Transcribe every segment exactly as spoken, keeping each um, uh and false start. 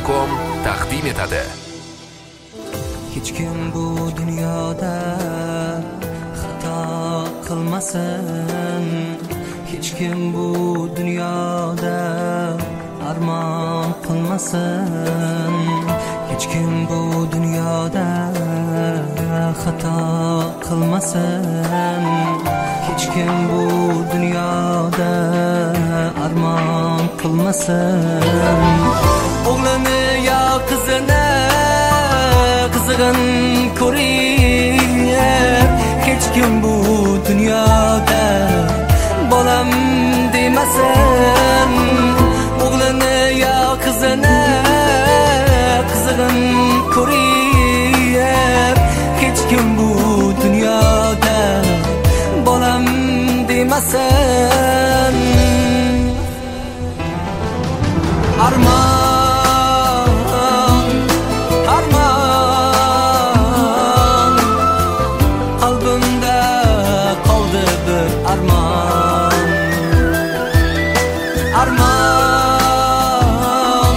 com taqdim etadi. Hech kim bu dunyoda xato qilmasin, hech kim bu dunyoda armon qilmasin, hech kim bu dunyoda xato qilmasin, hech kim bu dunyoda armon qilmasin. O'g'lini yo qizini qizg'in ko'rar, hech kim bu dunyoda bolam demasin. O'g'lini yo qizini qizg'in ko'rar, hech kim bu dunyoda bolam demasin. Armon, armon, qalbimda qoldi bir armon. Armon,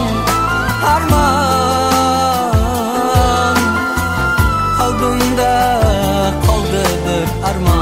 armon, qalbimda qoldi bir armon.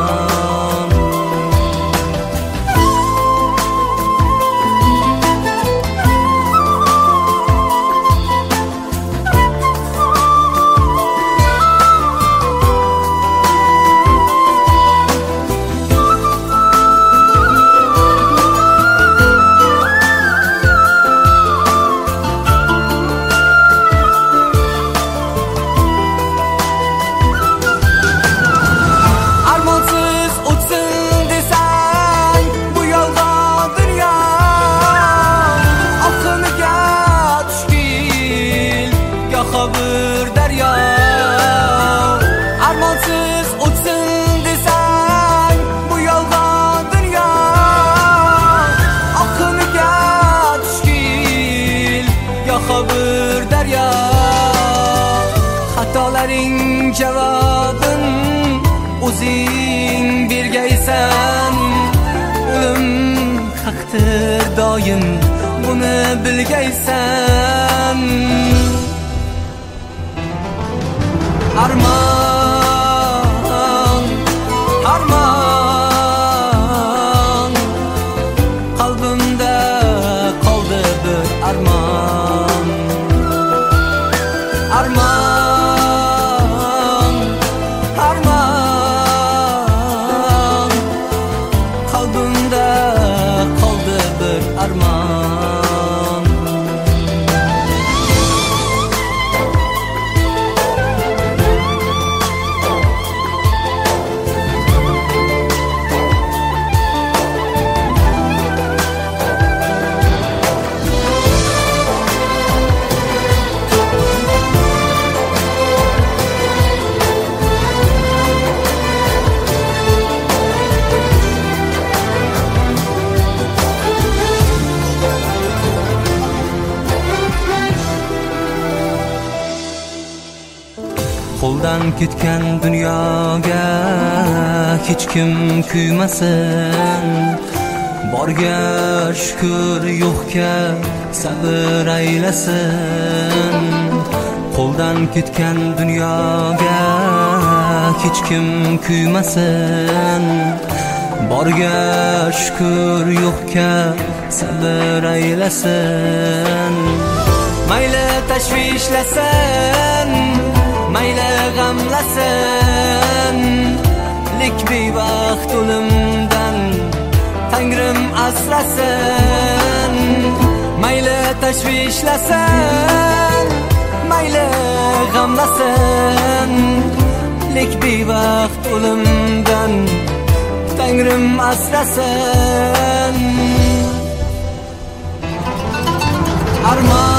Bir daryo armonsiz o'tsin desang bu yolg'on dunyo, oqimiga tushgil yo'q bir daryo. Xatolaring javobin o'zing bergaysan, o'lim haqdir doim buni bilgaysan. Armon, armon, qalbimda qoldi bir armon. Armon, armon, qalbimda qoldi bir armon. Qo'ldan ketgan dunyoga hech kim kuymasin, borga shukr yo'qga sabr aylasin. Qo'ldan ketgan dunyoga hech kim kuymasin, borga shukr yo'qga sabr aylasin. Mayli tashvishlasin, mayli g'amlasin, lek bebaxt o'limdan Tangrim asrasin. Mayli tashvishlasin, mayli g'amlasin, lek bebaxt o'limdan Tangrim asrasin. Armon